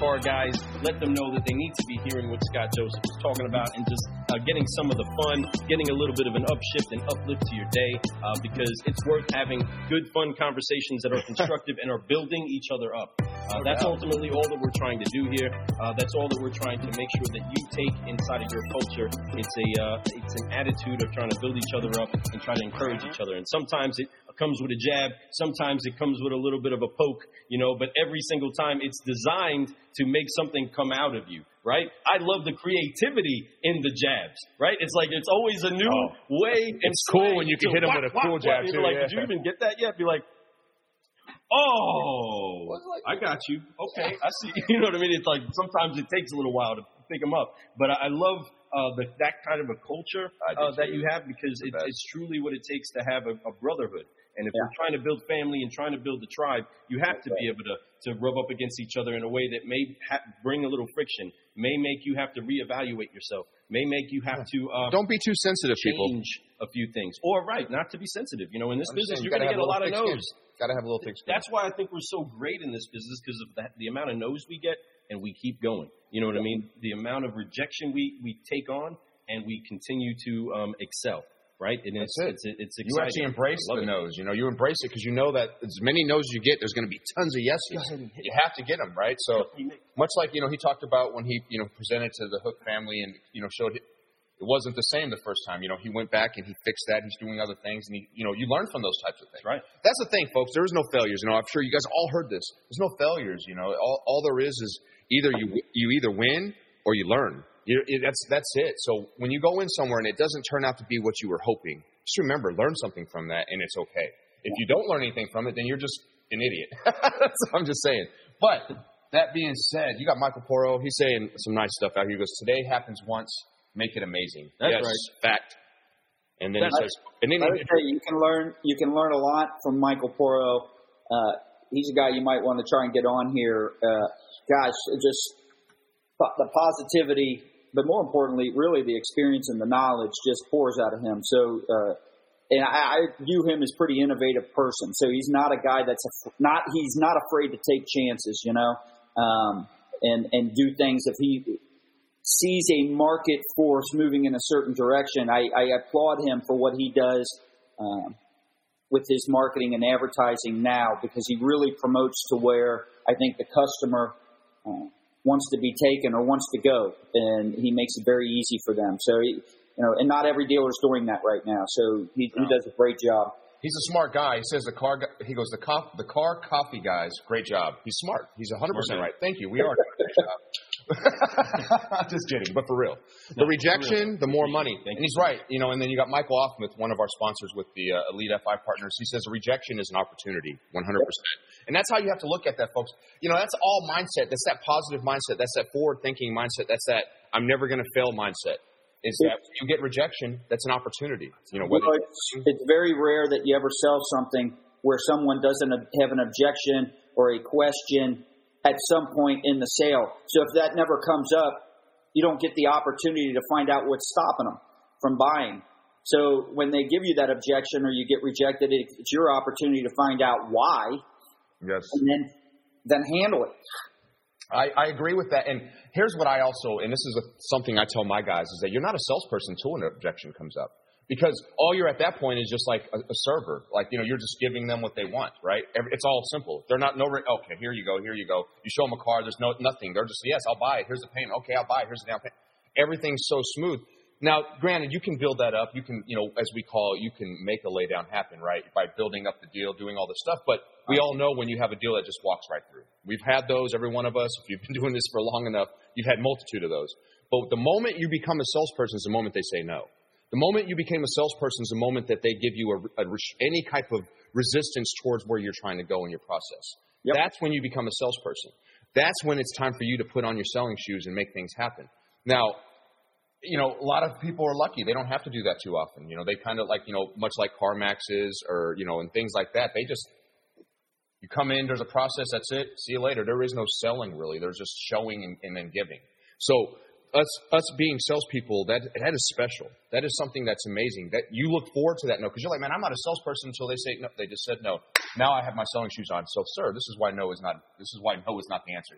car guys, let them know that they need to be hearing what Scott Joseph is talking about and just getting some of the fun, getting a little bit of an upshift and uplift to your day, because it's worth having good, fun conversations that are constructive and are building each other up. That's ultimately all that we're trying to do here. That's all that we're trying to make sure that you take inside of your culture. It's an attitude of trying to build each other up and try to encourage each other. And sometimes it comes with a jab. Sometimes it comes with a little bit of a poke, but every single time it's designed to make something come out of you, right? I love the creativity in the jabs, right? It's like it's always a new way. It's cool when you can hit them with a cool jab, too. Like, did you even get that yet? Be like, oh, I got you. Okay, I see. You know what I mean? It's like sometimes it takes a little while to pick them up. But I love that kind of a culture that you have, because it's truly what it takes to have a brotherhood. And if you're trying to build family and trying to build a tribe, you have to be able to rub up against each other in a way that may bring a little friction, may make you have to reevaluate yourself, may make you have to don't be too sensitive, people. Change a few things. Or, not to be sensitive. In this business, you're going to get a lot of no's. Got to have a little thick skin. That's why I think we're so great in this business, because of the amount of no's we get, and we keep going. You know what I mean? The amount of rejection we take on, and we continue to excel. Right? And it's exciting. You actually embrace the no's. You embrace it because you know that as many no's you get, there's going to be tons of yeses. You have to get them, right? So much like, he talked about when he, presented to the Hook family and, showed it wasn't the same the first time. He went back and he fixed that. He's doing other things. And you learn from those types of things. Right. That's the thing, folks. There is no failures. I'm sure you guys all heard this. There's no failures. All there is either you either win or you learn. That's it. So when you go in somewhere and it doesn't turn out to be what you were hoping, just remember, learn something from that, and it's okay. If you don't learn anything from it, then you're just an idiot. That's what I'm just saying. But that being said, you got Michael Porro. He's saying some nice stuff out here. He goes, "Today happens once, make it amazing." That's right. Fact. And then he says, "And then you can learn a lot from Michael Porro. He's a guy you might want to try and get on here. Gosh, just the positivity." But more importantly, really the experience and the knowledge just pours out of him. So, and I view him as a pretty innovative person. So he's not a guy he's not afraid to take chances, and do things if he sees a market force moving in a certain direction. I applaud him for what he does with his marketing and advertising now, because he really promotes to where I think the customer wants to be taken or wants to go, and he makes it very easy for them. So, and not every dealer is doing that right now. So he does a great job. He's a smart guy. He says the car coffee guys, great job. He's smart. He's 100% right. Thank you. We are doing a great job. Just kidding, but for real. The rejection, the more money. And he's right. And then you got Michael Offmuth, one of our sponsors with the Elite FI Partners. He says a rejection is an opportunity, 100%. And that's how you have to look at that, folks. That's all mindset. That's that positive mindset. That's that forward-thinking mindset. That's that I'm never going to fail mindset. Is that when you get rejection, that's an opportunity. It's very rare that you ever sell something where someone doesn't have an objection or a question at some point in the sale. So if that never comes up, you don't get the opportunity to find out what's stopping them from buying. So when they give you that objection or you get rejected, it's your opportunity to find out why. Yes. And then handle it. I agree with that. And here's what I also, and this is something I tell my guys, is that you're not a salesperson until an objection comes up. Because all you're at that point is just like a server. Like, you're just giving them what they want, right? It's all simple. They're not, okay, here you go. You show them a car, there's nothing. They're just, yes, I'll buy it. Here's the payment. Okay, I'll buy it. Here's the down payment. Everything's so smooth. Now, granted, you can build that up. You can, as we call it, you can make a laydown happen, right? By building up the deal, doing all this stuff. But we all know when you have a deal that just walks right through. We've had those, every one of us. If you've been doing this for long enough, you've had multitude of those. But the moment you become a salesperson is the moment they say no. The moment you became a salesperson is the moment that they give you any type of resistance towards where you're trying to go in your process. Yep. That's when you become a salesperson. That's when it's time for you to put on your selling shoes and make things happen. Now, a lot of people are lucky. They don't have to do that too often. They kind of like, much like CarMaxes or, and things like that. They just, you come in, there's a process, that's it. See you later. There is no selling really. There's just showing and then giving. So us being salespeople, that is special. That is something that's amazing. That you look forward to that no, because you're like, man, I'm not a salesperson until they say no. They just said no. Now I have my selling shoes on. So, sir, this is why no is not the answer here.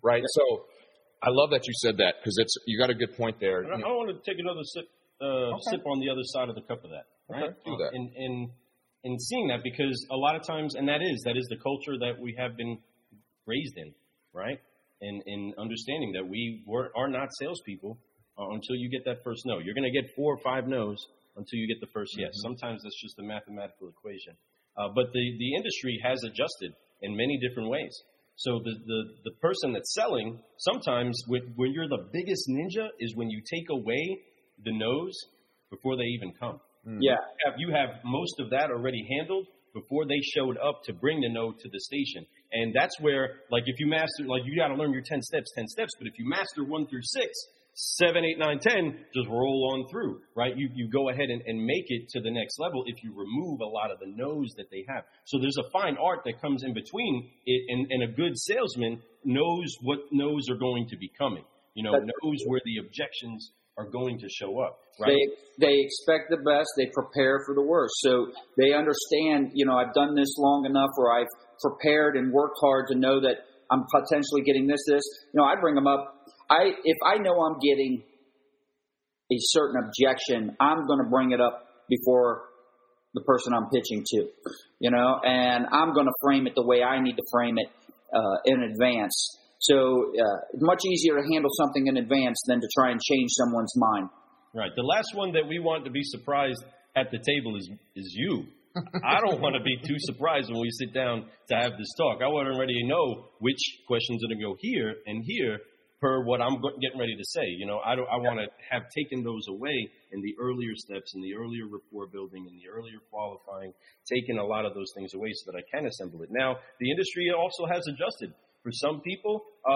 right? Yeah. So I love that you said that because you got a good point there. I want to take another sip on the other side of the cup of that, right? Okay, do that. In seeing that, because a lot of times, and that is the culture that we have been raised in, right? And in understanding that we are not salespeople until you get that first no. You're going to get 4 or 5 no's until you get the first yes. Sometimes that's just a mathematical equation. But the industry has adjusted in many different ways. So the person that's selling, sometimes when you're the biggest ninja is when you take away the no's before they even come. Yeah. You have most of that already handled before they showed up to bring the no to the station. And that's where, like, if you master, like, you got to learn your 10 steps, but if you master 1 through 6, 7, 8, 9, 10, just roll on through, right? You go ahead and make it to the next level if you remove a lot of the no's that they have. So there's a fine art that comes in between it, and a good salesman knows what no's are going to be coming, knows where the objections are going to show up, right? They expect the best. They prepare for the worst. So they understand, I've done this long enough where I've prepared and worked hard to know that I'm potentially getting this. I bring them up. If I know I'm getting a certain objection, I'm going to bring it up before the person I'm pitching to, and I'm going to frame it the way I need to frame it in advance. So it's much easier to handle something in advance than to try and change someone's mind. Right. The last one that we want to be surprised at the table is you. I don't want to be too surprised when we sit down to have this talk. I want to already know which questions are going to go here and here per what I'm getting ready to say. I want to have taken those away in the earlier steps, in the earlier rapport building, in the earlier qualifying, taken a lot of those things away so that I can assemble it. Now, the industry also has adjusted. For some people,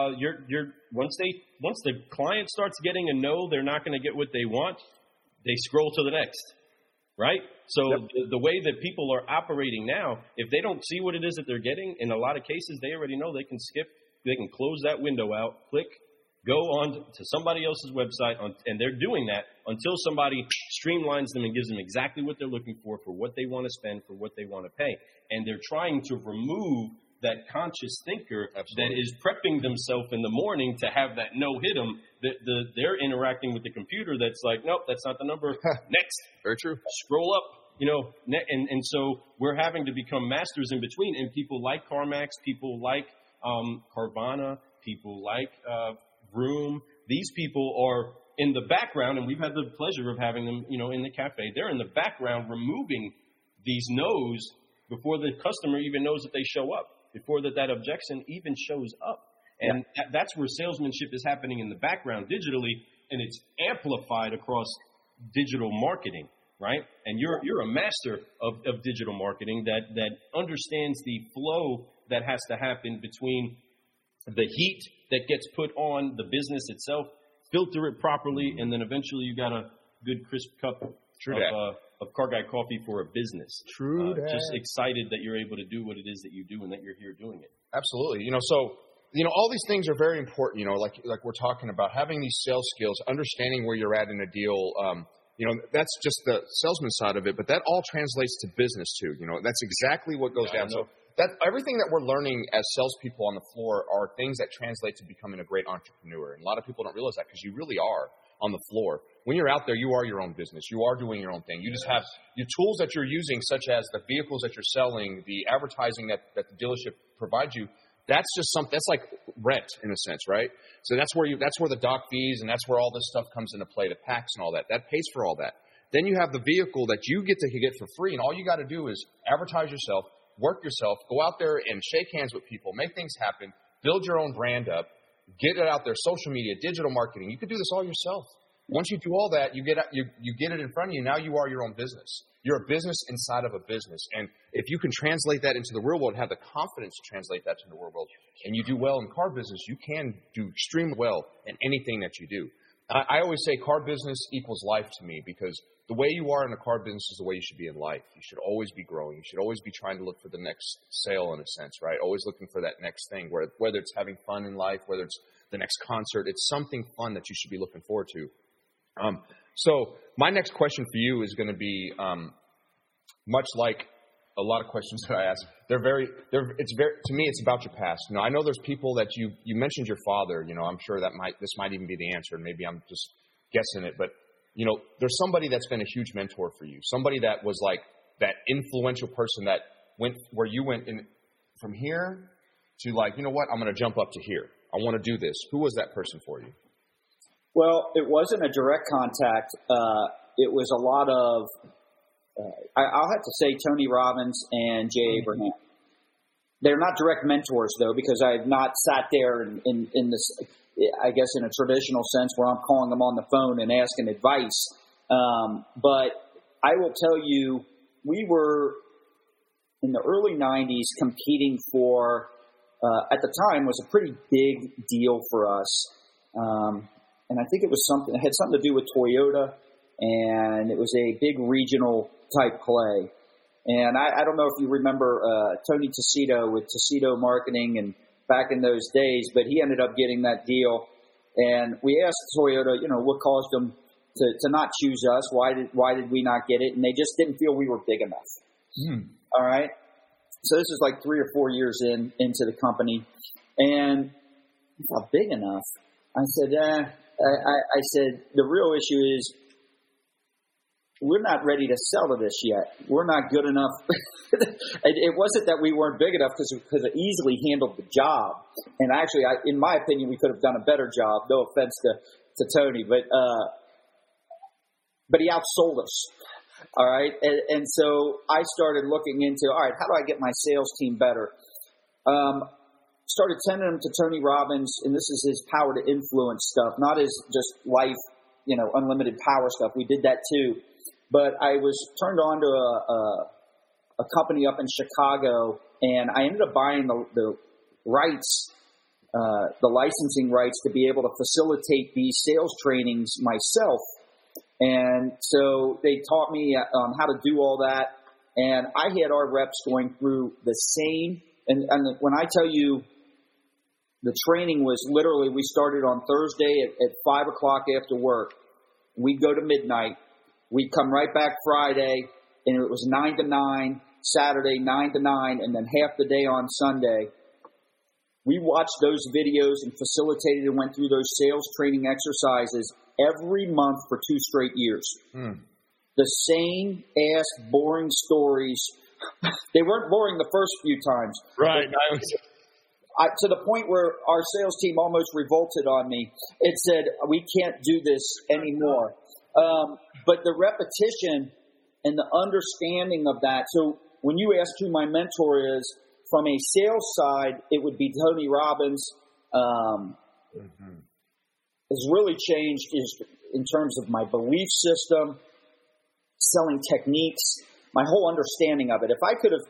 once the client starts getting a no, they're not going to get what they want. They scroll to the next, right? So the way that people are operating now, if they don't see what it is that they're getting, in a lot of cases, they already know they can skip, they can close that window out, click, go on to somebody else's website, and they're doing that until somebody streamlines them and gives them exactly what they're looking for what they want to spend, for what they want to pay. And they're trying to remove that conscious thinker that is prepping themselves in the morning to have that no hit them. They're interacting with the computer that's like, nope, that's not the number. Next. Very true. Scroll up, and so we're having to become masters in between. And people like CarMax, people like Carvana, people like Vroom. These people are in the background, and we've had the pleasure of having them, in the cafe. They're in the background removing these no's before the customer even knows that they show up, before that objection even shows up. And that's where salesmanship is happening in the background digitally, and it's amplified across digital marketing, right? And you're a master of digital marketing that understands the flow that has to happen between the heat that gets put on the business itself, filter it properly, and then eventually you got a good crisp cup of Car Guy coffee for a business. True that. Just excited that you're able to do what it is that you do and that you're here doing it. Absolutely. All these things are very important, like we're talking about, having these sales skills, understanding where you're at in a deal. That's just the salesman side of it, but that all translates to business too. That's exactly what goes down. So that everything that we're learning as salespeople on the floor are things that translate to becoming a great entrepreneur. And a lot of people don't realize that because you really are on the floor. When you're out there, you are your own business. You are doing your own thing. You just have your tools that you're using, such as the vehicles that you're selling, the advertising that the dealership provides you. That's just something. That's like rent in a sense, right? So that's where the dock fees and that's where all this stuff comes into play, the tax and all that. That pays for all that. Then you have the vehicle that you get to get for free, and all you got to do is advertise yourself, work yourself, go out there and shake hands with people, make things happen, build your own brand up, get it out there, social media, digital marketing. You can do this all yourself. Once you do all that, you get it in front of you. Now you are your own business. You're a business inside of a business. And if you can translate that into the real world, have the confidence to translate that to the real world, and you do well in car business, you can do extremely well in anything that you do. I always say car business equals life to me, because the way you are in a car business is the way you should be in life. You should always be growing. You should always be trying to look for the next sale, in a sense, right? Always looking for that next thing, whether it's having fun in life, whether it's the next concert, it's something fun that you should be looking forward to. So my next question for you is going to be much like a lot of questions that I ask. To me, it's about your past. You know, I know there's people that you mentioned your father. You know, I'm sure this might even be the answer, and maybe I'm just guessing it. But, you know, there's somebody that's been a huge mentor for you. Somebody that was like that influential person that went where you went in from here to like, you know what, I'm going to jump up to here. I want to do this. Who was that person for you? Well, it wasn't a direct contact. It was a lot of, I'll have to say Tony Robbins and Jay Abraham. They're not direct mentors, though, because I have not sat there in this, I guess, in a traditional sense where I'm calling them on the phone and asking advice. But I will tell you, we were in the early 90s competing for, at the time, was a pretty big deal for us. And I think it had something to do with Toyota, and it was a big regional type play. And I don't know if you remember Tony Tessito with Tessito Marketing and back in those days, but he ended up getting that deal. And we asked Toyota, you know, what caused them to not choose us? Why did we not get it? And they just didn't feel we were big enough. All right. So this is like 3 or 4 years into the company, and not big enough. I said, I said, the real issue is we're not ready to sell to this yet. We're not good enough. It wasn't that we weren't big enough because it easily handled the job. And actually, in my opinion, we could have done a better job. No offense to Tony, but he outsold us. All right. And so I started looking into, all right, how do I get my sales team better? Started sending them to Tony Robbins, and this is his power to influence stuff, not his just life, you know, unlimited power stuff. We did that too. But I was turned on to a company up in Chicago, and I ended up buying the rights, the licensing rights to be able to facilitate these sales trainings myself. And so they taught me how to do all that. And I had our reps going through the same. And when I tell you the training was literally, we started on Thursday at 5 o'clock after work. We'd go to midnight. We'd come right back Friday, and it was 9 to 9, Saturday 9 to 9, and then half the day on Sunday. We watched those videos and facilitated and went through those sales training exercises every month for 2 straight years. The same ass boring stories. They weren't boring the first few times. Right. To the point where our sales team almost revolted on me. It said, we can't do this anymore. But the repetition and the understanding of that. So when you ask who my mentor is, from a sales side, it would be Tony Robbins. Has really changed in terms of my belief system, selling techniques, my whole understanding of it. If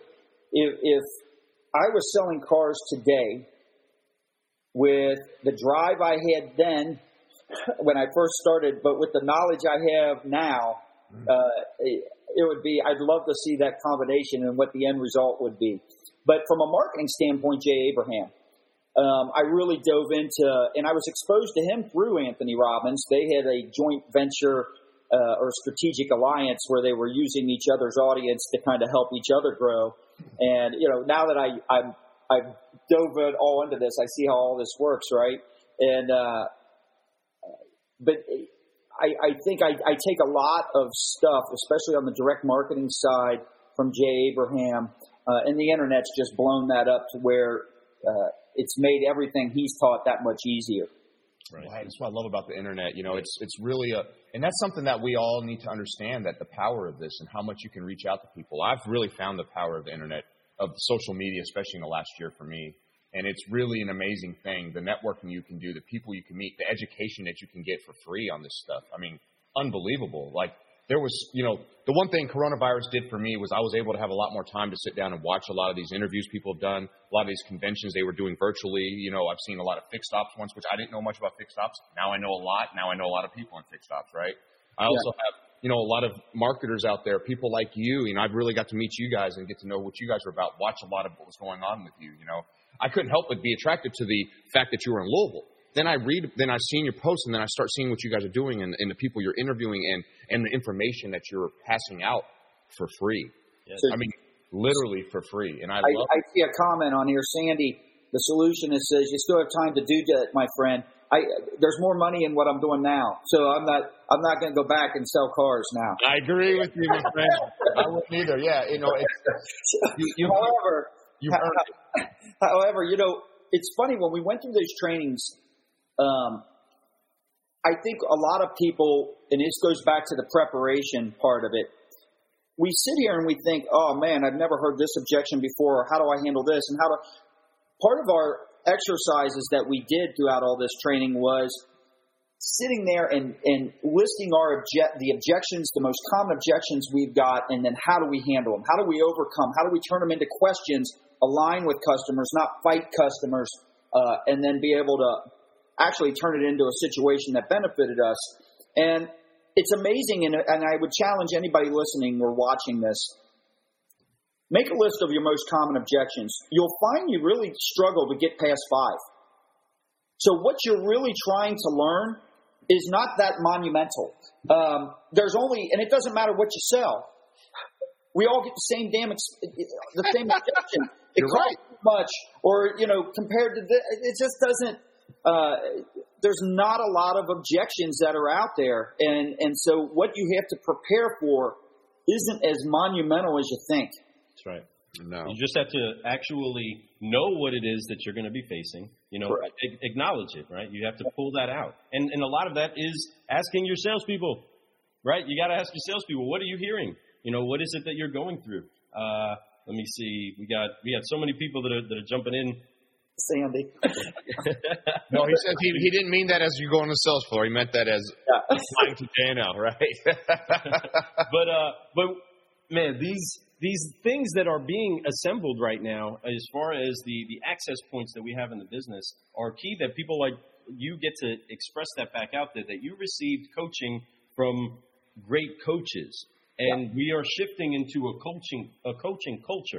I was selling cars today with the drive I had then when I first started, but with the knowledge I have now, it would be, I'd love to see that combination and what the end result would be. But from a marketing standpoint, Jay Abraham, I really dove into, and I was exposed to him through Anthony Robbins. They had a joint venture or strategic alliance where they were using each other's audience to kind of help each other grow. And, you know, now that I've dove all into this, I see how all this works, right? And, but I think I take a lot of stuff, especially on the direct marketing side, from Jay Abraham, and the internet's just blown that up to where it's made everything he's taught that much easier. Right. That's what I love about the internet. You know, it's really and that's something that we all need to understand, that the power of this and how much you can reach out to people. I've really found the power of the internet, of social media, especially in the last year for me. And it's really an amazing thing. The networking you can do, the people you can meet, the education that you can get for free on this stuff. I mean, unbelievable. Like, there was, you know, the one thing coronavirus did for me was I was able to have a lot more time to sit down and watch a lot of these interviews people have done, a lot of these conventions they were doing virtually. You know, I've seen a lot of fixed ops ones, which I didn't know much about fixed ops. Now I know a lot. Now I know a lot of people in fixed ops, right? I also have, you know, a lot of marketers out there, people like you. You know, I've really got to meet you guys and get to know what you guys are about, watch a lot of what was going on with you, you know. I couldn't help but be attracted to the fact that you were in Louisville. Then I've seen your posts, and then I start seeing what you guys are doing and the people you're interviewing and the information that you're passing out for free. Yes. I mean, literally for free. And I see a comment on here, Sandy. The solution is says you still have time to do that, my friend. There's more money in what I'm doing now, so I'm not going to go back and sell cars now. I agree with you, my friend. I wouldn't either. Yeah, However, it's funny when we went through those trainings. I think a lot of people, and this goes back to the preparation part of it. We sit here and we think, "Oh man, I've never heard this objection before. Or how do I handle this?" And part of our exercises that we did throughout all this training was sitting there and listing the objections, the most common objections we've got, and then how do we handle them? How do we overcome? How do we turn them into questions, align with customers, not fight customers, and then be able to actually turn it into a situation that benefited us? And it's amazing, and I would challenge anybody listening or watching this, make a list of your most common objections. You'll find you really struggle to get past 5. So what you're really trying to learn is not that monumental. And it doesn't matter what you sell. We all get the same objection. It costs too much, or compared to this, it just doesn't. There's not a lot of objections that are out there, and so what you have to prepare for isn't as monumental as you think. That's right. No. You just have to actually know what it is that you're going to be facing. Acknowledge it, right? You have to pull that out. And a lot of that is asking your salespeople, right? You got to ask your salespeople, what are you hearing? What is it that you're going through? Let me see. We got so many people that are jumping in. Sandy. No, he said he didn't mean that as you go on the sales floor. He meant that as flying to JNL, right? But man, these things that are being assembled right now, as far as the access points that we have in the business, are key that people like you get to express that back out there, that you received coaching from great coaches. And we are shifting into a coaching culture.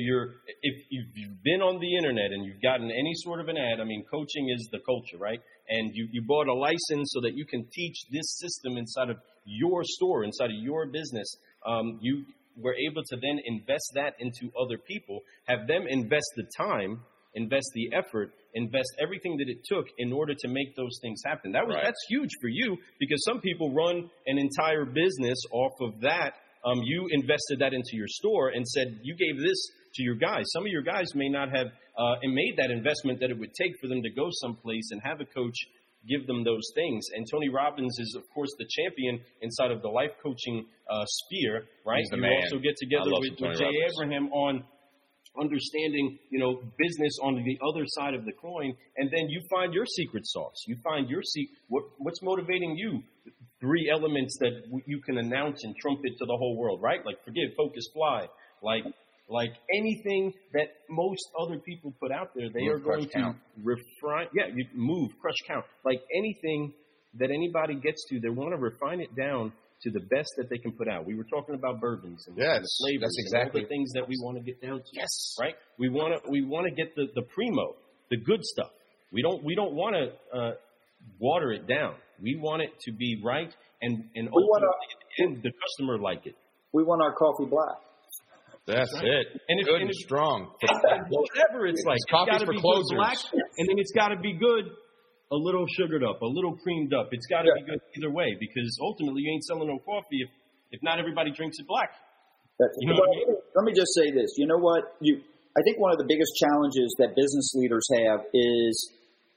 If you've been on the internet and you've gotten any sort of an ad, coaching is the culture, right? And you bought a license so that you can teach this system inside of your store, inside of your business. You were able to then invest that into other people, have them invest the time, invest the effort, invest everything that it took in order to make those things happen. That's huge for you, because some people run an entire business off of that. You invested that into your store and said you gave this to your guys. Some of your guys may not have made that investment that it would take for them to go someplace and have a coach give them those things. And Tony Robbins is, of course, the champion inside of the life coaching sphere, right? He's the you man. also get together with Jay Abraham on understanding, business on the other side of the coin, and then you find your secret sauce. You find your what's motivating you. 3 elements that you can announce and trumpet to the whole world, right? Like forgive, focus, fly. Like anything that most other people put out there, they are going to refine. Yeah, you move, crush, count. Like anything that anybody gets to, they want to refine it down to the best that they can put out. We were talking about bourbons and the flavors, that's exactly and all the things that we want to get down to. Yes, right. We want to get the primo, the good stuff. We don't want to water it down. We want it to be right, and ultimately, the customer like it. We want our coffee black. That's it. And good and strong. Whatever it's like, coffee's for closers. Black, and then it's got to be good. A little sugared up, a little creamed up. It's got to be good either way, because ultimately you ain't selling no coffee if not everybody drinks it black. You know what I mean? Let me just say this. You know what? I think one of the biggest challenges that business leaders have is,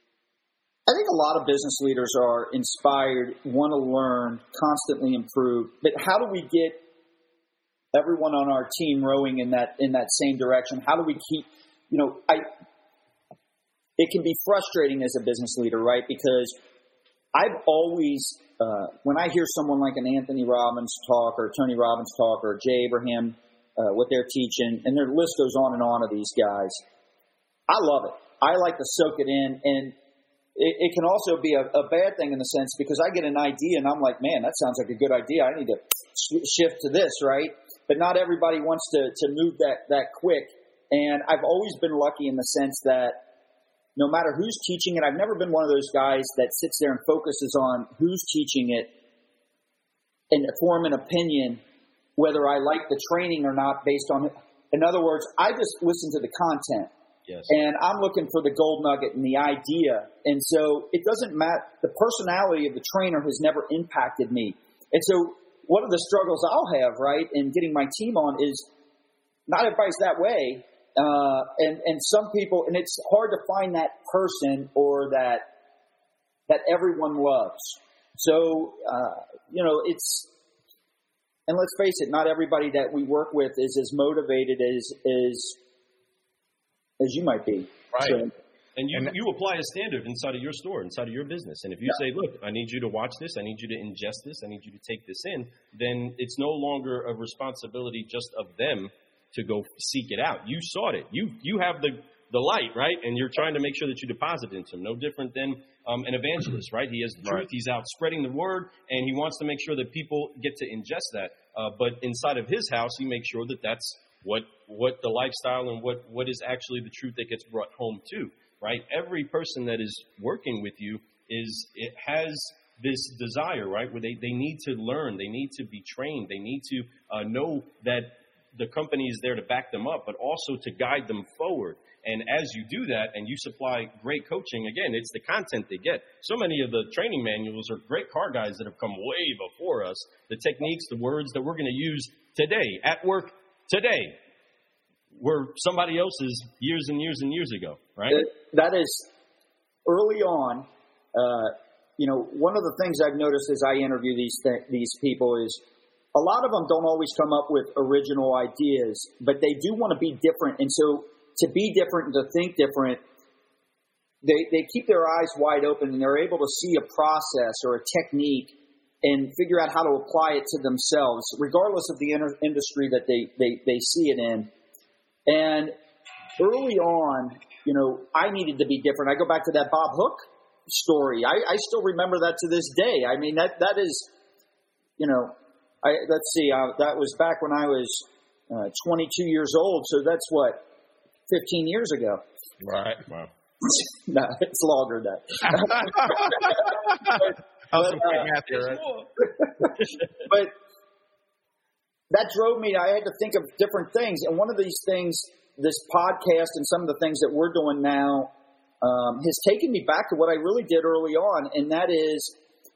I think a lot of business leaders are inspired, want to learn, constantly improve. But how do we get everyone on our team rowing in that same direction? How do we keep, it can be frustrating as a business leader, right? Because I've always, when I hear someone like an Anthony Robbins talk or Tony Robbins talk or Jay Abraham, what they're teaching, and their list goes on and on of these guys, I love it. I like to soak it in, and it can also be a bad thing in the sense because I get an idea and I'm like, man, that sounds like a good idea. I need to shift to this, right? But not everybody wants to move that quick. And I've always been lucky in the sense that no matter who's teaching it, I've never been one of those guys that sits there and focuses on who's teaching it and form an opinion whether I like the training or not based on it. In other words, I just listen to the content. Yes. And I'm looking for the gold nugget and the idea. And so it doesn't matter. The personality of the trainer has never impacted me. And so one of the struggles I'll have, right, in getting my team on is not everybody's that way. And some people, and it's hard to find that person or that everyone loves. So, it's, and let's face it, not everybody that we work with is as motivated as you might be. Right. So, and you apply a standard inside of your store, inside of your business. And if you say, look, I need you to watch this, I need you to ingest this, I need you to take this in, then it's no longer a responsibility just of them to go seek it out. You sought it. You have the light, right? And you're trying to make sure that you deposit into them. No different than an evangelist, right? He has the truth. He's out spreading the word, and he wants to make sure that people get to ingest that. But inside of his house, he makes sure that that's what the lifestyle and what is actually the truth that gets brought home to, right? Every person that is working with you has this desire, right, where they need to learn, they need to be trained, they need to know that the company is there to back them up, but also to guide them forward. And as you do that and you supply great coaching, again, it's the content they get. So many of the training manuals are great car guys that have come way before us. The techniques, the words that we're going to use today, at work today, were somebody else's years and years and years ago, right? That is early on. One of the things I've noticed as I interview these people is a lot of them don't always come up with original ideas, but they do want to be different. And so to be different and to think different, they keep their eyes wide open and they're able to see a process or a technique and figure out how to apply it to themselves, regardless of the industry that they see it in. And early on, I needed to be different. I go back to that Bob Hook story. I still remember that to this day. I mean, that is, let's see, that was back when I was 22 years old. So that's 15 years ago. Right. Wow. No, it's longer than that. But that drove me. I had to think of different things. And one of these things, this podcast and some of the things that we're doing now has taken me back to what I really did early on. And that is,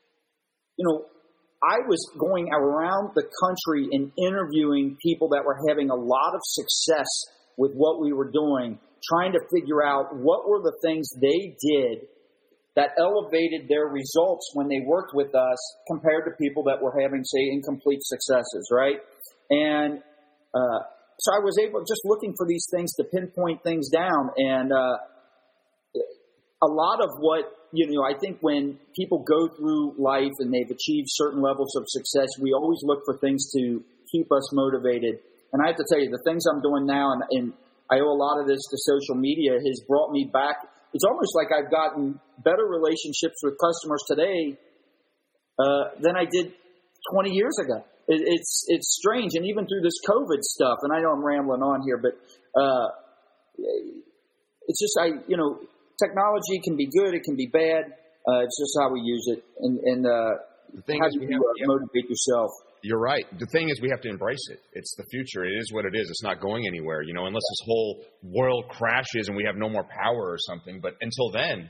I was going around the country and interviewing people that were having a lot of success with what we were doing, trying to figure out what were the things they did that elevated their results when they worked with us compared to people that were having, say, incomplete successes, right? And so I was able, just looking for these things to pinpoint things down. And a lot of what, I think when people go through life and they've achieved certain levels of success, we always look for things to keep us motivated. And I have to tell you, the things I'm doing now, and I owe a lot of this to social media, has brought me back. It's almost like I've gotten better relationships with customers today than I did 20 years ago. It's strange. And even through this COVID stuff, and I know I'm rambling on here, but it's just, technology can be good, it can be bad. It's just how we use it. And the thing how is, do you motivate yourself? You're right. The thing is, we have to embrace it. It's the future. It is what it is. It's not going anywhere, unless this whole world crashes and we have no more power or something. But until then,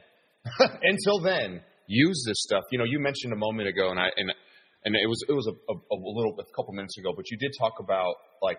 use this stuff. You mentioned a moment ago, and it was a couple minutes ago, but you did talk about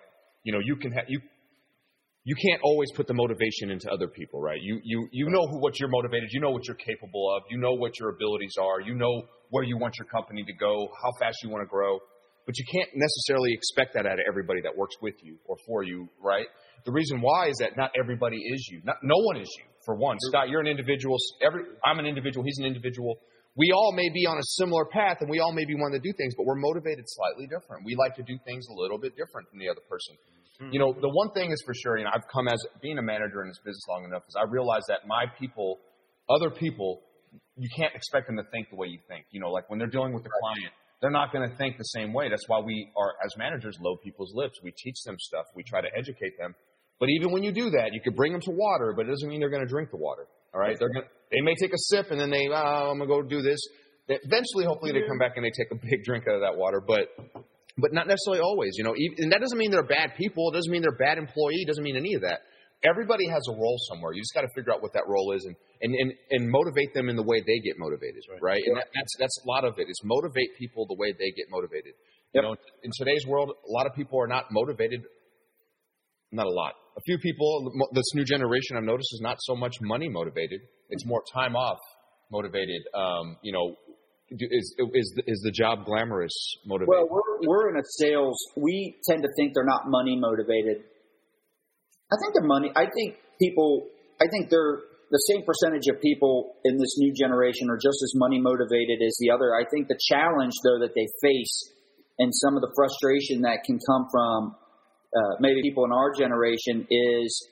you can't always put the motivation into other people, right? You know what you're motivated. You know what you're capable of. You know what your abilities are. You know where you want your company to go, how fast you want to grow. But you can't necessarily expect that out of everybody that works with you or for you, right? The reason why is that not everybody is you. No one is you, for one. Scott, you're an individual. I'm an individual. He's an individual. We all may be on a similar path, and we all maybe want to do things, but we're motivated slightly different. We like to do things a little bit different from the other person. Mm-hmm. The one thing is for sure, I've come as being a manager in this business long enough, is I realize that other people, you can't expect them to think the way you think. Like when they're dealing with the client, they're not going to think the same way. That's why we are, as managers, load people's lips. We teach them stuff. We try to educate them. But even when you do that, you could bring them to water, but it doesn't mean they're going to drink the water. All right? They may take a sip and then I'm going to go do this. Eventually, hopefully, they come back and they take a big drink out of that water. But But not necessarily always, you know. And that doesn't mean they're bad people. It doesn't mean they're a bad employee. It doesn't mean any of that. Everybody has a role somewhere. You just got to figure out what that role is and motivate them in the way they get motivated, right? And that's a lot of it. Is motivate people the way they get motivated. You know, in today's world, a lot of people are not motivated. Not a lot. A few people, this new generation I've noticed is not so much money motivated. It's more time off motivated. You know, is the job glamorous motivated? Well, we're in a sales. We tend to think they're not money motivated. I think they're money. I think they're the same percentage of people in this new generation are just as money motivated as the other. I think the challenge, though, that they face and some of the frustration that can come from maybe people in our generation is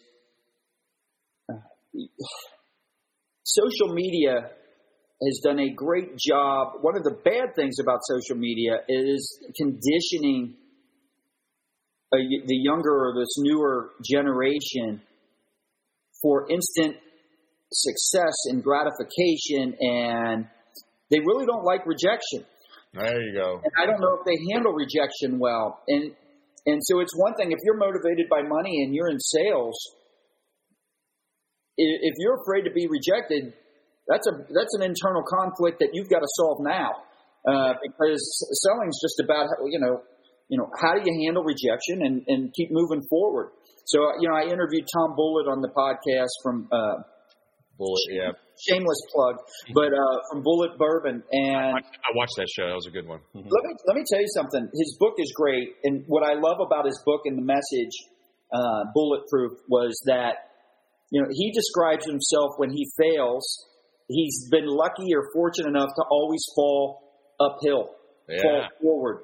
social media has done a great job. One of the bad things about social media is conditioning the younger or this newer generation for instant success and gratification, and they really don't like rejection. There you go. And I don't know if they handle rejection well. And so it's one thing if you're motivated by money and you're in sales, if you're afraid to be rejected, that's an internal conflict that you've got to solve now, because selling's just about how do you handle rejection and keep moving forward. So I interviewed Tom Bullitt on the podcast from Bullitt, yeah. Shameless plug, but from Bullitt Bourbon, and I watched that show. That was a good one. Let me tell you something. His book is great, and what I love about his book and the message, Bulletproof, was that he describes himself when he fails. He's been lucky or fortunate enough to always fall uphill, fall forward.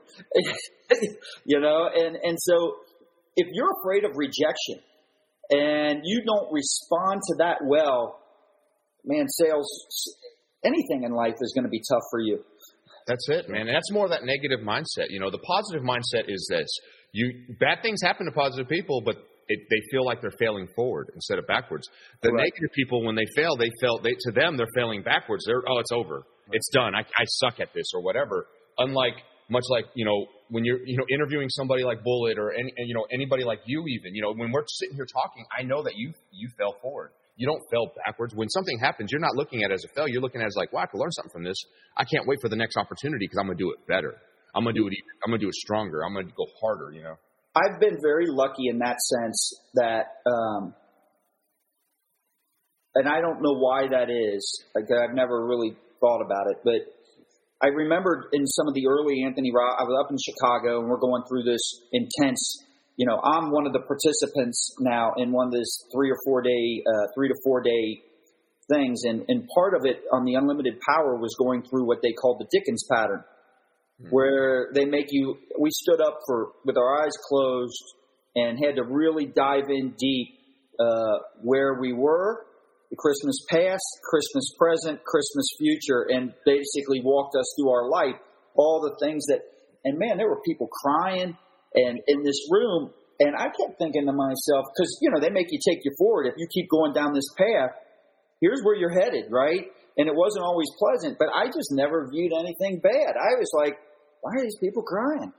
And so if you're afraid of rejection and you don't respond to that well, man, sales, anything in life is going to be tough for you. That's it, man. And that's more of that negative mindset. The positive mindset is this. Bad things happen to positive people, but they feel like they're failing forward instead of backwards. The negative people, when they fail, to them, they're failing backwards. It's over. Right. It's done. I suck at this or whatever. Unlike, much like, when you're, interviewing somebody like Bullitt or anybody like you even, when we're sitting here talking, I know that you fell forward. You don't fail backwards. When something happens, you're not looking at it as a failure. You're looking at it as like, wow, I can learn something from this. I can't wait for the next opportunity because I'm going to do it better. I'm going to do it stronger. I'm going to go harder, I've been very lucky in that sense that, and I don't know why that is. Like, I've never really thought about it, but I remembered in some of the early Anthony Robbins, I was up in Chicago and we're going through this intense, I'm one of the participants now in one of this 3 to 4 day things. And part of it on the Unlimited Power was going through what they called the Dickens pattern, where they make you, we stood up with our eyes closed and had to really dive in deep, where we were, the Christmas past, Christmas present, Christmas future, and basically walked us through our life, all the things and man, there were people crying and in this room. And I kept thinking to myself, because, they make you take you forward. If you keep going down this path, here's where you're headed, right? And it wasn't always pleasant, but I just never viewed anything bad. I was like, why are these people crying?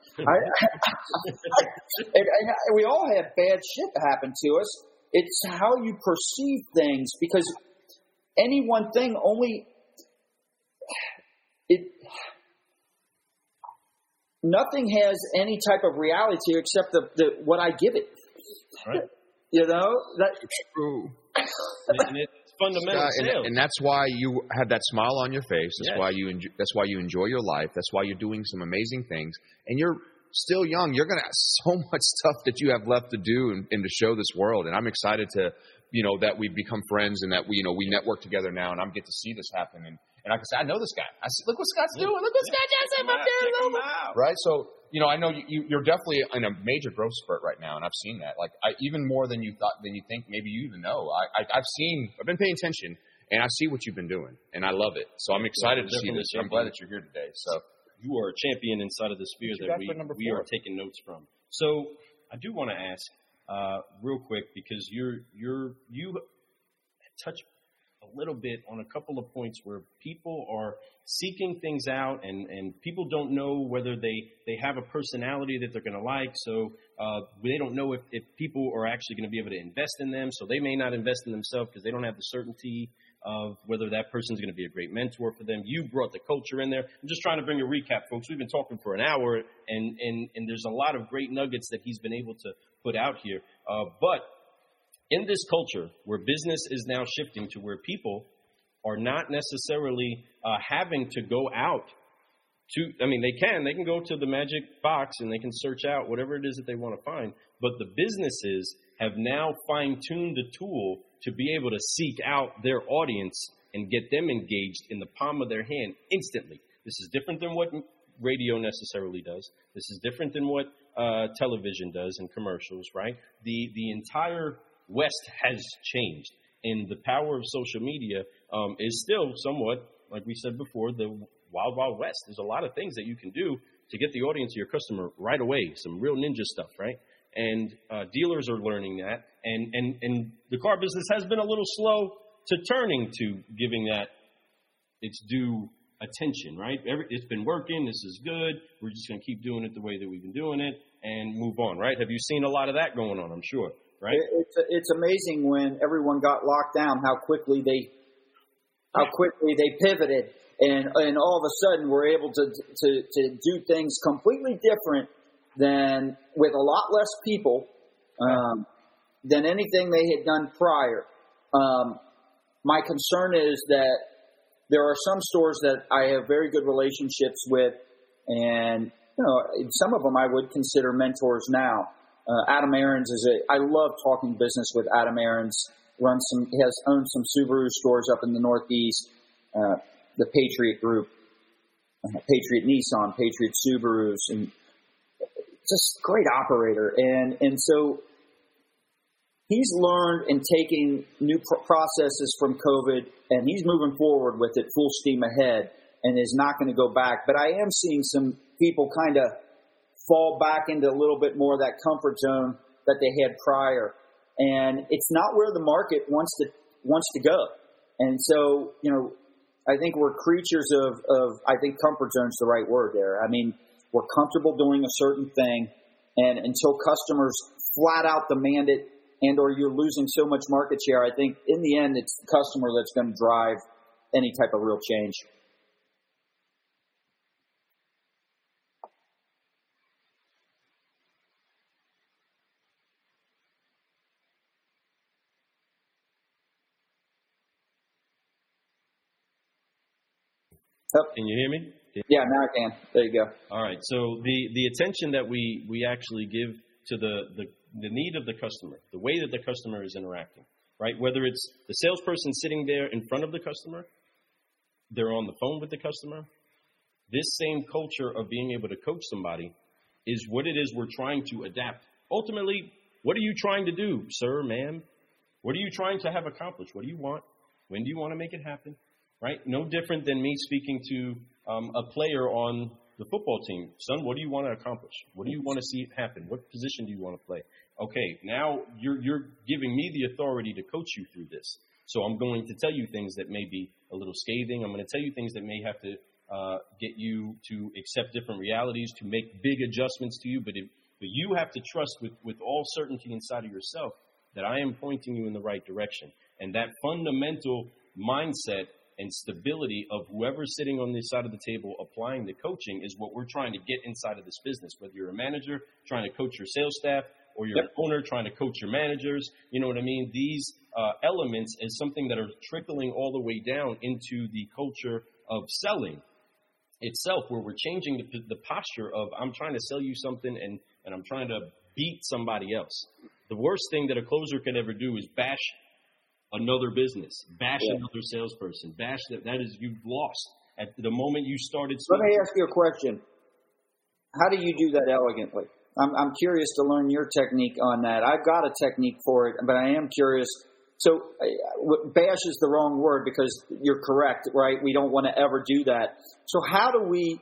We all have bad shit happen to us. It's how you perceive things, because any one thing nothing has any type of reality except what I give it. Right. That's true. And it's fundamental. And that's why you have that smile on your face. That's why you enjoy your life. That's why you're doing some amazing things. And you're still young. You're going to have so much stuff that you have left to do and to show this world. And I'm excited to, that we become friends and that we network together now. And I get to see this happen. And like I said, I know this guy. I said, look what Scott's doing. Look what Scott Jackson up there. Right? So, I know you're definitely in a major growth spurt right now, and I've seen that. Like, even more than you think, maybe you even know. I've been paying attention, and I see what you've been doing, and I love it. So I'm excited to see this. I'm glad that you're here today. So you are a champion inside of the sphere that we are taking notes from. So I do want to ask real quick, because you touch a little bit on a couple of points where people are seeking things out and people don't know whether they have a personality that they're going to like. So they don't know if people are actually going to be able to invest in them. So they may not invest in themselves because they don't have the certainty of whether that person's going to be a great mentor for them. You brought the culture in there. I'm just trying to bring a recap, folks. We've been talking for an hour, and there's a lot of great nuggets that he's been able to put out here. But in this culture where business is now shifting to where people are not necessarily having to go out to, they can go to the magic box and they can search out whatever it is that they want to find. But the businesses have now fine-tuned the tool to be able to seek out their audience and get them engaged in the palm of their hand instantly. This is different than what radio necessarily does. This is different than what television does and commercials, right? The entire West has changed, and the power of social media is still somewhat, like we said before, the wild, wild west. There's a lot of things that you can do to get the audience of your customer right away, some real ninja stuff, right? And dealers are learning that, and the car business has been a little slow to turning to giving that its due attention, right? It's been working. This is good. We're just going to keep doing it the way that we've been doing it and move on, right? Have you seen a lot of that going on? I'm sure, right? It's amazing when everyone got locked down how quickly they pivoted, and all of a sudden we're able to do things completely different than with a lot less people than anything they had done prior. My concern is that there are some stores that I have very good relationships with, and some of them I would consider mentors now. Adam Aarons I love talking business with Adam Aarons. Has owned some Subaru stores up in the Northeast, the Patriot Group, Patriot Nissan, Patriot Subarus, and just great operator. And so he's learned and taking new processes from COVID, and he's moving forward with it full steam ahead and is not going to go back. But I am seeing some people kind of fall back into a little bit more of that comfort zone that they had prior. And it's not where the market wants to go. And so, I think we're creatures of I think comfort zone's the right word there. I mean, we're comfortable doing a certain thing, and until customers flat out demand it, and or you're losing so much market share, I think in the end it's the customer that's going to drive any type of real change. Can you hear me? Yeah, now I can. There you go. All right. So the attention that we actually give to the need of the customer, the way that the customer is interacting, right? Whether it's the salesperson sitting there in front of the customer, they're on the phone with the customer. This same culture of being able to coach somebody is what it is we're trying to adapt. Ultimately, what are you trying to do, sir, ma'am? What are you trying to have accomplished? What do you want? When do you want to make it happen? Right? No different than me speaking to a player on the football team. Son, what do you want to accomplish? What do you want to see happen? What position do you want to play? Okay, now you're giving me the authority to coach you through this. So I'm going to tell you things that may be a little scathing. I'm going to tell you things that may have to get you to accept different realities, to make big adjustments to you. But you have to trust with all certainty inside of yourself that I am pointing you in the right direction. And that fundamental mindset and stability of whoever's sitting on this side of the table applying the coaching is what we're trying to get inside of this business. Whether you're a manager trying to coach your sales staff or you're an owner trying to coach your managers, you know what I mean? These elements is something that are trickling all the way down into the culture of selling itself, where we're changing the posture of I'm trying to sell you something and I'm trying to beat somebody else. The worst thing that a closer could ever do is bash another business, bash another salesperson, bash that is, you've lost at the moment you started speaking. Let me ask you a question. How do you do that elegantly? I'm curious to learn your technique on that. I've got a technique for it, but I am curious. So bash is the wrong word because you're correct, right? We don't want to ever do that. So how do we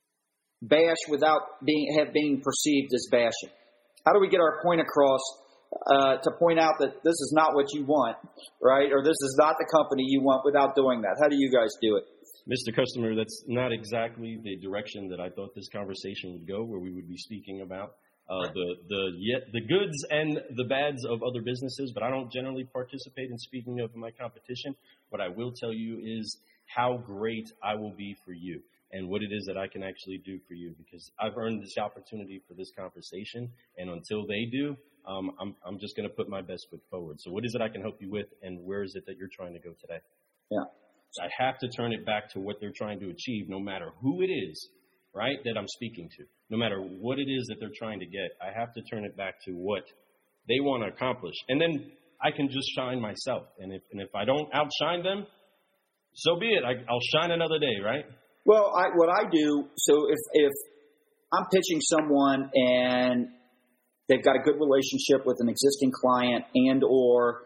bash without being perceived as bashing? How do we get our point across to point out that this is not what you want, right? Or this is not the company you want without doing that? How do you guys do it? Mr. Customer, that's not exactly the direction that I thought this conversation would go, where we would be speaking about the goods and the bads of other businesses, but I don't generally participate in speaking of my competition. What I will tell you is how great I will be for you and what it is that I can actually do for you, because I've earned this opportunity for this conversation, and until they do, I'm just going to put my best foot forward. So what is it I can help you with, and where is it that you're trying to go today? Yeah. So I have to turn it back to what they're trying to achieve, no matter who it is, right, that I'm speaking to. No matter what it is that they're trying to get, I have to turn it back to what they want to accomplish. And then I can just shine myself. And if I don't outshine them, so be it. I'll shine another day, right? Well, what I do, so if I'm pitching someone and they've got a good relationship with an existing client and or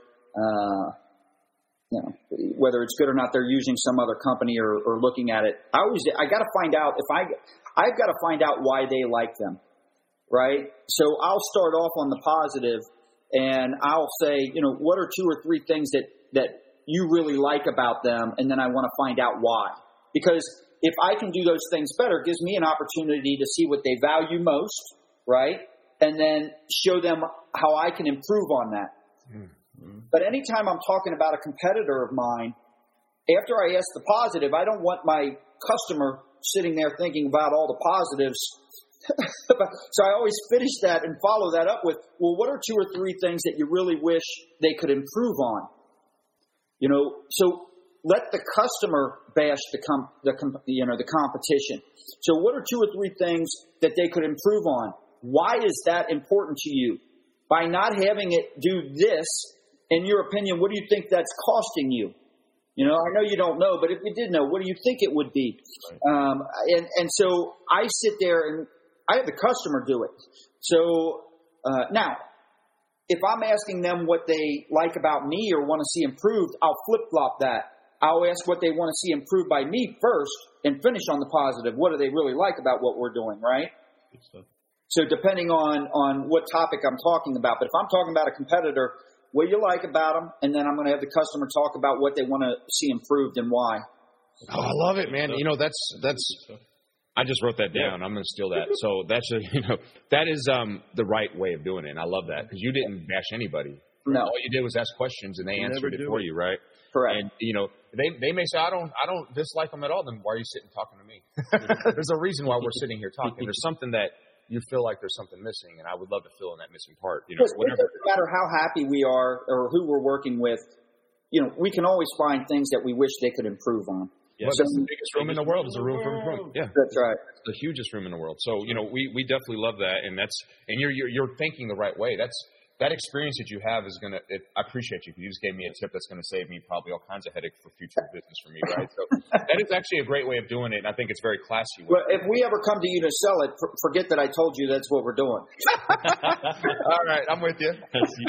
whether it's good or not, they're using some other company or looking at it. I got to find out I've got to find out why they like them, right? So I'll start off on the positive, and I'll say, what are 2 or 3 things that you really like about them, and then I want to find out why. Because if I can do those things better, it gives me an opportunity to see what they value most, right? And then show them how I can improve on that. Mm-hmm. But anytime I'm talking about a competitor of mine, after I ask the positive, I don't want my customer sitting there thinking about all the positives. So I always finish that and follow that up with, well, what are 2 or 3 things that you really wish they could improve on? So let the customer bash the competition. So what are 2 or 3 things that they could improve on? Why is that important to you? By not having it do this, in your opinion, what do you think that's costing you? I know you don't know, but if you did know, what do you think it would be? And so I sit there and I have the customer do it. So now, if I'm asking them what they like about me or want to see improved, I'll flip-flop that. I'll ask what they want to see improved by me first and finish on the positive. What do they really like about what we're doing, right? Good stuff. So depending on what topic I'm talking about. But if I'm talking about a competitor, what do you like about them? And then I'm going to have the customer talk about what they want to see improved and why. Oh, I love it, man. That's I just wrote that down. I'm going to steal that. So that is the right way of doing it. And I love that because you didn't bash anybody. No. All you did was ask questions and they answered it for you, right? Correct. And they may say, I don't dislike them at all. Then why are you sitting talking to me? There's a reason why we're sitting here talking. There's something that you feel like there's something missing, and I would love to fill in that missing part. Whatever. No matter how happy we are or who we're working with, we can always find things that we wish they could improve on. Yeah, so the biggest room in the world is a room for improvement. Yeah, that's right. It's the hugest room in the world. So we definitely love that, and you're thinking the right way. That experience that you have is I appreciate you because you just gave me a tip that's going to save me probably all kinds of headache for future business for me, right? So that is actually a great way of doing it, and I think it's very classy. Well, if we ever come to you to sell it, forget that I told you that's what we're doing. All right, I'm with you.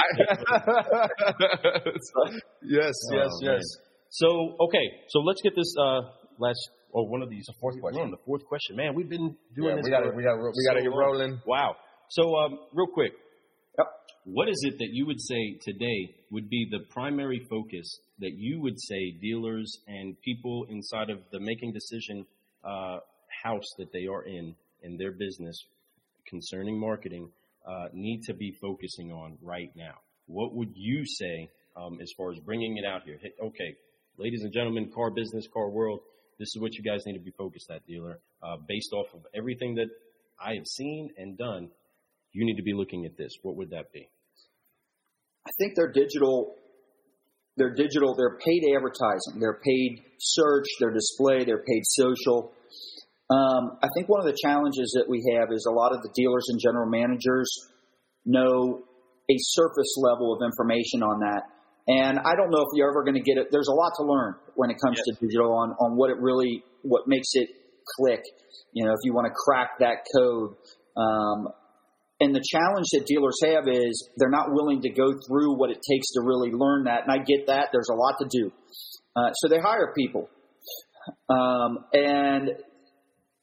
Yes. So, okay, so let's get this one of these. The fourth question. We're on the fourth question. Man, we've been doing this. We got to get rolling. Wow. So, real quick. Yep. What is it that you would say today would be the primary focus that you would say dealers and people inside of the making decision house that they are in their business concerning marketing need to be focusing on right now? What would you say as far as bringing it out here? Hey, okay, ladies and gentlemen, car business, car world, this is what you guys need to be focused at, dealer. Based off of everything that I have seen and done, you need to be looking at this. What would that be? I think they're digital, they're paid advertising, they're paid search, they're display, they're paid social. I think one of the challenges that we have is a lot of the dealers and general managers know a surface level of information on that. And I don't know if you're ever going to get it. There's a lot to learn when it comes to digital on what makes it click. If you want to crack that code. And the challenge that dealers have is they're not willing to go through what it takes to really learn that. And I get that. There's a lot to do. So they hire people. And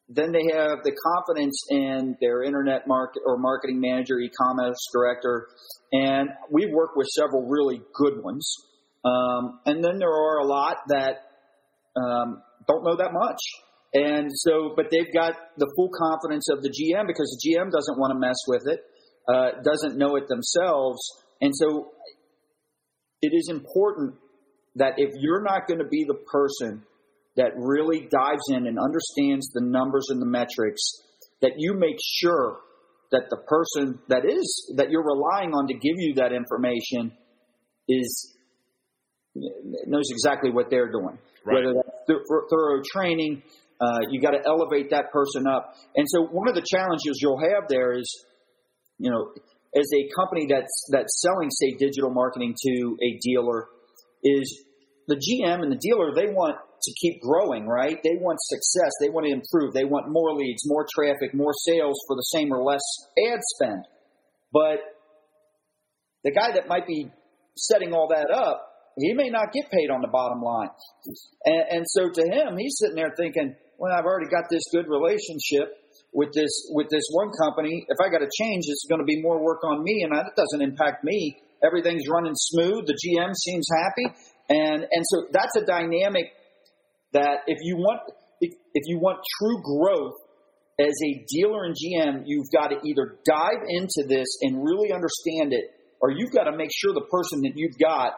then they have the confidence in their internet marketing manager, e-commerce director, and we work with several really good ones. And then there are a lot that don't know that much. And so, but they've got the full confidence of the GM because the GM doesn't want to mess with it, doesn't know it themselves. And so it is important that if you're not going to be the person that really dives in and understands the numbers and the metrics, that you make sure that the person that you're relying on to give you that information knows exactly what they're doing. Right. Whether that's thorough training, you got to elevate that person up. And so one of the challenges you'll have there is, as a company that's selling, say, digital marketing to a dealer, is the GM and the dealer, they want to keep growing, right? They want success. They want to improve. They want more leads, more traffic, more sales for the same or less ad spend. But the guy that might be setting all that up, he may not get paid on the bottom line. And so to him, he's sitting there thinking, well, I've already got this good relationship with this one company. If I got to change, it's going to be more work on me, and that doesn't impact me. Everything's running smooth. The GM seems happy. And so that's a dynamic that if you want true growth as a dealer and GM, you've got to either dive into this and really understand it, or you've got to make sure the person that you've got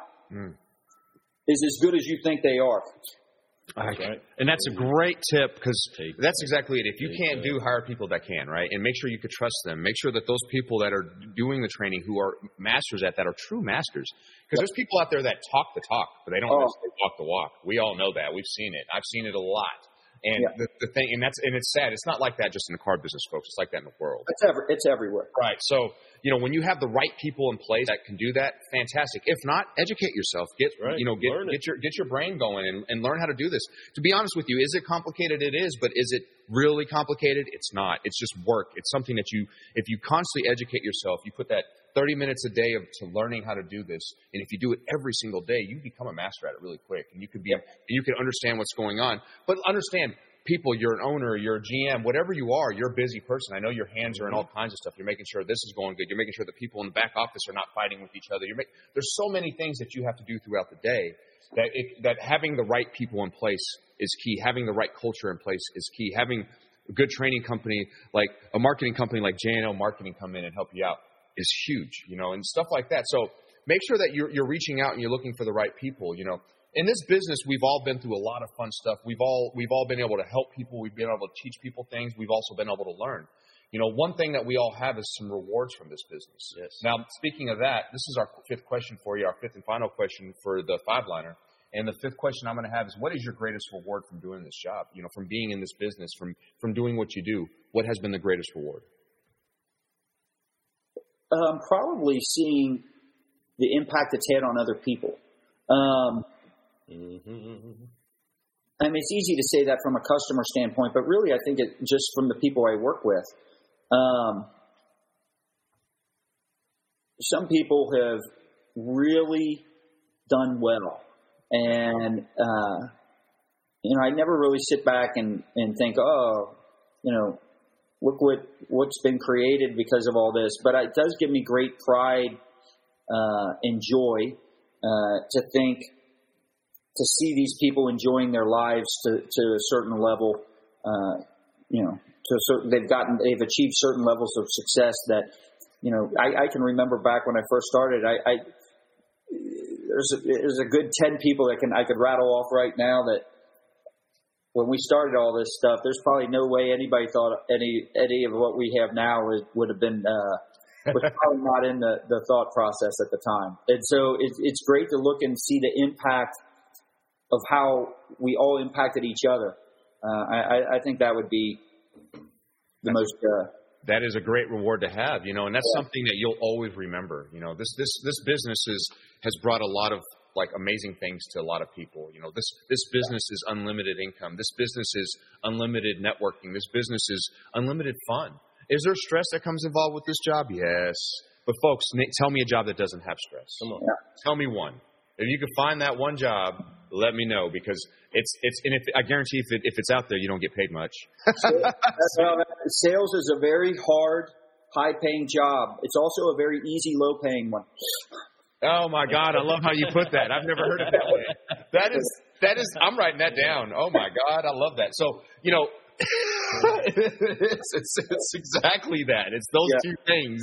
is as good as you think they are. Right. And that's a great tip because that's exactly it. If you can't hire people that can, right? And make sure you could trust them. Make sure that those people that are doing the training who are masters at that are true masters. Because there's people out there that talk the talk, but they don't necessarily walk the walk. We all know that. We've seen it. I've seen it a lot. And the thing, and it's sad. It's not like that just in the car business, folks. It's like that in the world. It's everywhere. Right. So, when you have the right people in place that can do that, fantastic. If not, educate yourself. Get your brain going and learn how to do this. To be honest with you, is it complicated? It is, but is it really complicated? It's not. It's just work. It's something that if you constantly educate yourself, you put that 30 minutes a day to learning how to do this, and if you do it every single day, you become a master at it really quick, and you can understand what's going on. But understand, people, you're an owner, you're a GM, whatever you are, you're a busy person. I know your hands are in all kinds of stuff. You're making sure this is going good. You're making sure the people in the back office are not fighting with each other. There's so many things that you have to do throughout the day that having the right people in place is key. Having the right culture in place is key. Having a good training company, like a marketing company like J&L Marketing come in and help you out is huge, and stuff like that. So make sure that you're reaching out and you're looking for the right people, In this business, we've all been through a lot of fun stuff. We've all been able to help people. We've been able to teach people things. We've also been able to learn. One thing that we all have is some rewards from this business. Yes. Now, speaking of that, this is our fifth question for you, our fifth and final question for the five-liner. And the fifth question I'm going to have is, what is your greatest reward from doing this job? From being in this business, from doing what you do, what has been the greatest reward? Probably seeing the impact it's had on other people. It's easy to say that from a customer standpoint, but really I think it just from the people I work with. Some people have really done well. And, I never really sit back and think, look what's been created because of all this. But it does give me great pride and joy to see these people enjoying their lives to a certain level. They've achieved certain levels of success that, I can remember back when I first started. There's a good 10 people that I could rattle off right now that. When we started all this stuff, there's probably no way anybody thought any of what we have now would have been was probably not in the thought process at the time. And so it's great to look and see the impact of how we all impacted each other. I think that would be the most. That is a great reward to have, and that's something that you'll always remember. This business has brought a lot of amazing things to a lot of people. This business is unlimited income. This business is unlimited networking. This business is unlimited fun. Is there stress that comes involved with this job? Yes. But folks, tell me a job that doesn't have stress. Come on. Yeah. Tell me one. If you could find that one job let me know, because it's and I guarantee if it's out there, you don't get paid much. Sales is a very hard, high-paying job. It's also a very easy, low-paying one. Oh my God, I love how you put that. I've never heard it that way. That is. I'm writing that down. Oh my God, I love that. So it's exactly that. It's those two things.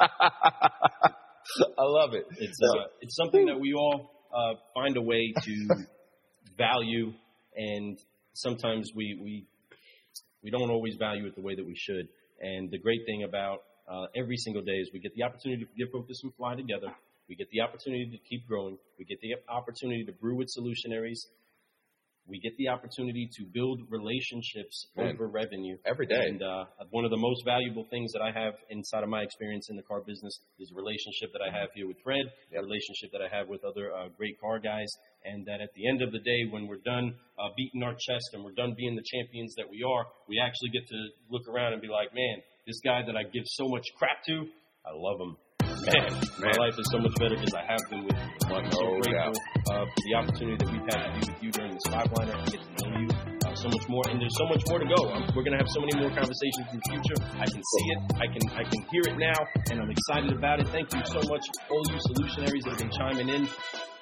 I love it. It's something that we all find a way to value, and sometimes we don't always value it the way that we should. And the great thing about every single day is we get the opportunity to get focused and fly together. We get the opportunity to keep growing. We get the opportunity to brew with solutionaries. We get the opportunity to build relationships over revenue. Every day. And one of the most valuable things that I have inside of my experience in the car business is the relationship that I have here with Fred, the relationship that I have with other great car guys, and that at the end of the day, when we're done beating our chest and we're done being the champions that we are, we actually get to look around and be like, man, this guy that I give so much crap to, I love him. Man, my life is so much better because I have been with you. I'm so grateful for the opportunity that we've had to be with you during this Five-Liner and get to know you so much more. And there's so much more to go. We're going to have so many more conversations in the future. I can see it. I can hear it now, and I'm excited about it. Thank you so much, all you solutionaries that have been chiming in.